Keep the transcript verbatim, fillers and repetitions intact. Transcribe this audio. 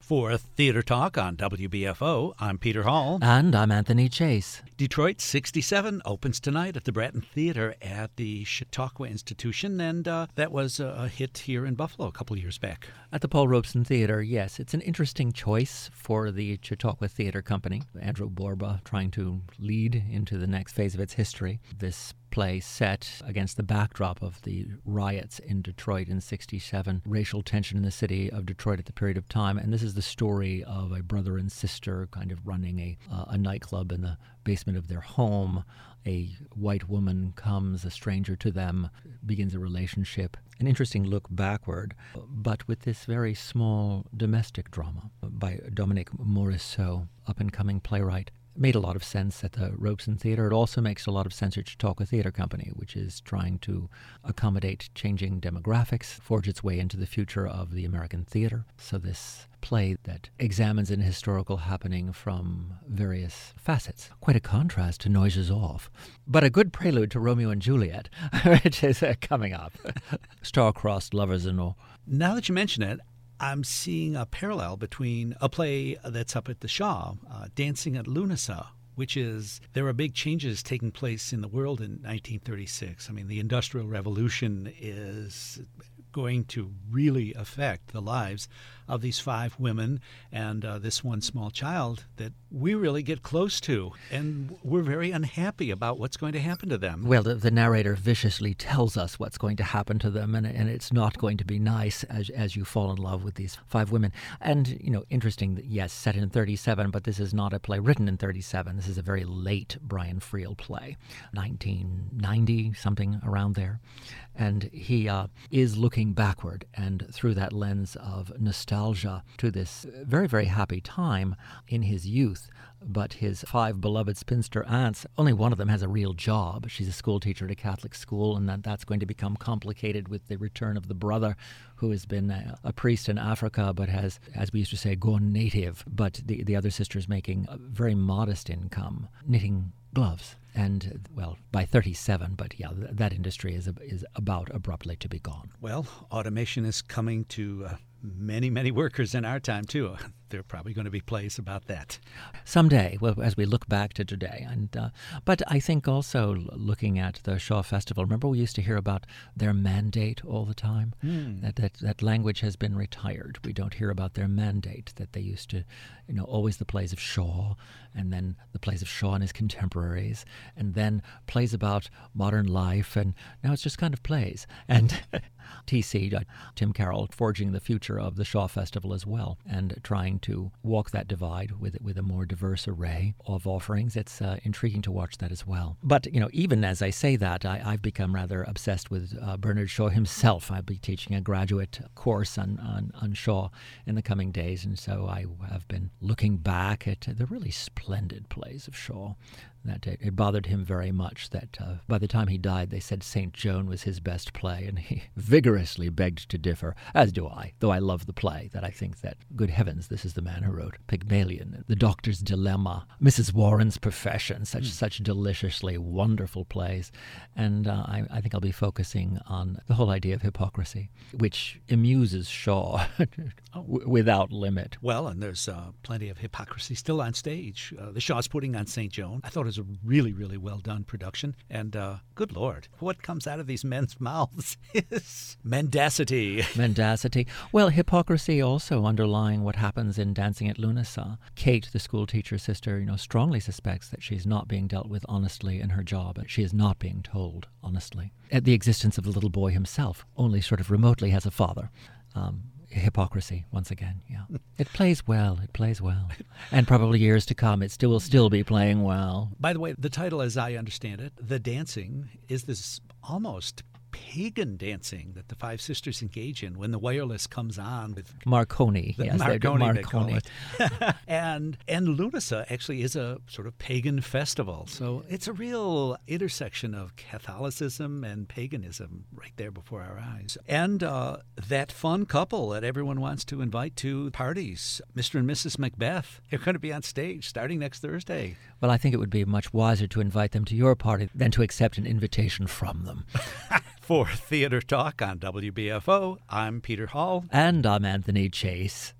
For Theater Talk on W B F O, I'm Peter Hall. And I'm Anthony Chase. Detroit sixty-seven opens tonight at the Bratton Theater at the Chautauqua Institution, and uh, that was a hit here in Buffalo a couple of years back. At the Paul Robeson Theater, yes. It's an interesting choice for the Chautauqua Theater Company. Andrew Borba trying to lead into the next phase of its history. This play set against the backdrop of the riots in Detroit in sixty-seven, racial tension in the city of Detroit at the period of time. And this is the story of a brother and sister kind of running a, uh, a nightclub in the basement of their home. A white woman comes, a stranger to them, begins a relationship. An interesting look backward, but with this very small domestic drama by Dominique Morisseau, up-and-coming playwright. Made a lot of sense at the Robeson Theater. It also makes a lot of sense at Chautauqua Theater Company, which is trying to accommodate changing demographics, forge its way into the future of the American theater. So this play that examines an historical happening from various facets. Quite a contrast to Noises Off, but a good prelude to Romeo and Juliet, which is uh, coming up. Star-crossed lovers-in-law. Now that you mention it, I'm seeing a parallel between a play that's up at the Shaw, uh, Dancing at Lunasa, which is, there are big changes taking place in the world in nineteen thirty-six. I mean, the Industrial Revolution is going to really affect the lives of these five women and uh, this one small child that we really get close to. And we're very unhappy about what's going to happen to them. Well, the, the narrator viciously tells us what's going to happen to them, and, and it's not going to be nice as as you fall in love with these five women. And, you know, interesting that, yes, set in thirty-seven, but this is not a play written in thirty-seven. This is a very late Brian Friel play, nineteen ninety, something around there. And he uh, is looking backward, and through that lens of nostalgia to this very, very happy time in his youth. But his five beloved spinster aunts, only one of them has a real job. She's a school teacher at a Catholic school, and that, that's going to become complicated with the return of the brother, who has been a, a priest in Africa, but has, as we used to say, gone native. But the, the other sister's making a very modest income, knitting gloves. And, well, by thirty-seven, but yeah, th- that industry is is about abruptly to be gone. Well, automation is coming to uh, many, many workers in our time, too. There are probably going to be plays about that. Someday, well, as we look back to today. and uh, But I think also looking at the Shaw Festival, remember we used to hear about their mandate all the time? Mm. That, that that language has been retired. We don't hear about their mandate, that they used to, you know, always the plays of Shaw, and then the plays of Shaw and his contemporaries, and then plays about modern life, and now it's just kind of plays. And T C, uh, Tim Carroll, forging the future of the Shaw Festival as well, and trying to walk that divide with with a more diverse array of offerings. It's uh, intriguing to watch that as well. But, you know, even as I say that, I, I've become rather obsessed with uh, Bernard Shaw himself. I'll be teaching a graduate course on, on, on Shaw in the coming days, and so I have been looking back at the really splendid plays of Shaw. That it, it bothered him very much that uh, by the time he died, they said Saint Joan was his best play, and he vigorously begged to differ, as do I, though I love the play, that I think that, good heavens, this is the man who wrote Pygmalion, The Doctor's Dilemma, Missus Warren's Profession, such mm. such deliciously wonderful plays. And uh, I, I think I'll be focusing on the whole idea of hypocrisy, which amuses Shaw w- without limit. Well, and there's uh, plenty of hypocrisy still on stage. Uh, the Shaw's putting on Saint Joan. I thought it was a really, really well-done production. And uh, good Lord, what comes out of these men's mouths is mendacity. Mendacity. Well, hypocrisy also underlying what happens in Dancing at Lunasa. Kate, the school teacher's sister, you know, strongly suspects that she's not being dealt with honestly in her job. She is not being told honestly. At the existence of the little boy himself only sort of remotely has a father. Um, Hypocrisy, once again, yeah. It plays well, it plays well. And probably years to come, it still will still be playing well. By the way, the title, as I understand it, The Dancing, is this almost pagan dancing that the five sisters engage in when the wireless comes on with Marconi. The yes, Marconi, Marconi. They call it. and and Lunasa actually is a sort of pagan festival. So it's a real intersection of Catholicism and paganism right there before our eyes. And uh, that fun couple that everyone wants to invite to parties, Mister and Missus Macbeth, they're going to be on stage starting next Thursday. Well, I think it would be much wiser to invite them to your party than to accept an invitation from them. For Theater Talk on W B F O, I'm Peter Hall. And I'm Anthony Chase.